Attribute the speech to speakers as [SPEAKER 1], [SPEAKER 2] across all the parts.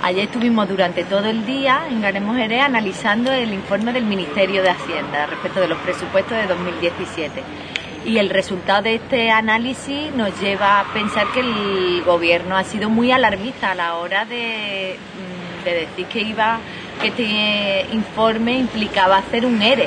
[SPEAKER 1] Ayer estuvimos durante todo el día en Ganemos Jerez analizando el informe del Ministerio de Hacienda respecto de los presupuestos de 2017. Y el resultado de este análisis nos lleva a pensar que el gobierno ha sido muy alarmista a la hora de decir que este informe implicaba hacer un ERE.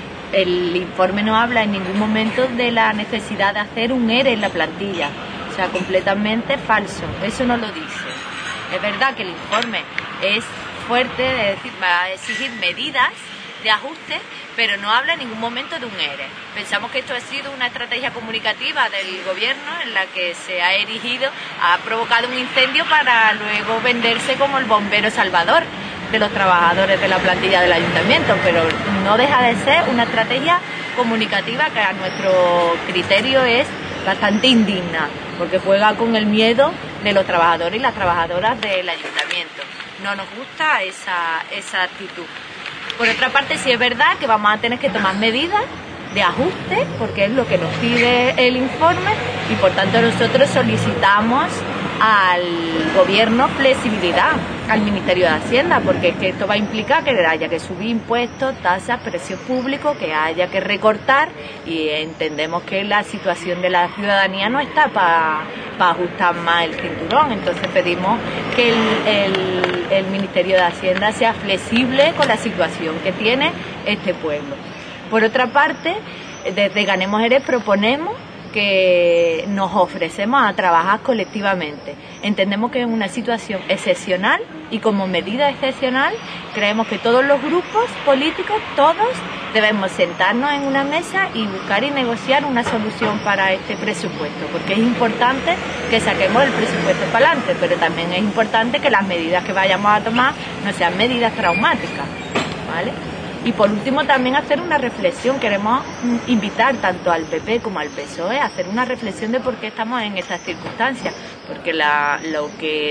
[SPEAKER 1] El informe no habla en ningún momento de la necesidad de hacer un ERE en la plantilla. O sea, completamente falso. Eso no lo dice. Es verdad que el informe es fuerte, es decir, va a exigir medidas de ajuste, pero no habla en ningún momento de un ERE. Pensamos que esto ha sido una estrategia comunicativa del gobierno en la que se ha erigido, ha provocado un incendio para luego venderse como el bombero salvador de los trabajadores de la plantilla del ayuntamiento, pero no deja de ser una estrategia comunicativa que a nuestro criterio es bastante indigna, porque juega con el miedo de los trabajadores y las trabajadoras del ayuntamiento. No nos gusta esa actitud. Por otra parte, sí es verdad que vamos a tener que tomar medidas de ajuste, porque es lo que nos pide el informe, y por tanto nosotros solicitamos al gobierno flexibilidad, al Ministerio de Hacienda, porque es que esto va a implicar que haya que subir impuestos, tasas, precios públicos, que haya que recortar, y entendemos que la situación de la ciudadanía no está para ajustar más el cinturón. Entonces pedimos que el Ministerio de Hacienda sea flexible con la situación que tiene este pueblo. Por otra parte, desde Ganemos Jerez proponemos que nos ofrecemos a trabajar colectivamente. Entendemos que es una situación excepcional y como medida excepcional creemos que todos los grupos políticos, todos, debemos sentarnos en una mesa y buscar y negociar una solución para este presupuesto, porque es importante que saquemos el presupuesto para adelante, pero también es importante que las medidas que vayamos a tomar no sean medidas traumáticas, ¿vale? Y por último también hacer una reflexión, queremos invitar tanto al PP como al PSOE a hacer una reflexión de por qué estamos en estas circunstancias, porque lo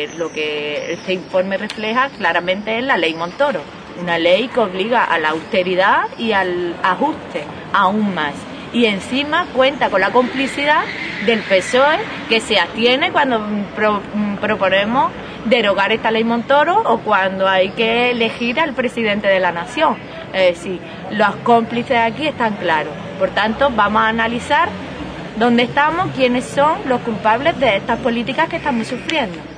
[SPEAKER 1] que este informe refleja claramente es la ley Montoro, una ley que obliga a la austeridad y al ajuste aún más. Y encima cuenta con la complicidad del PSOE, que se abstiene cuando proponemos derogar esta ley Montoro o cuando hay que elegir al presidente de la nación. Es decir, los cómplices aquí están claros. Por tanto, vamos a analizar dónde estamos, quiénes son los culpables de estas políticas que estamos sufriendo.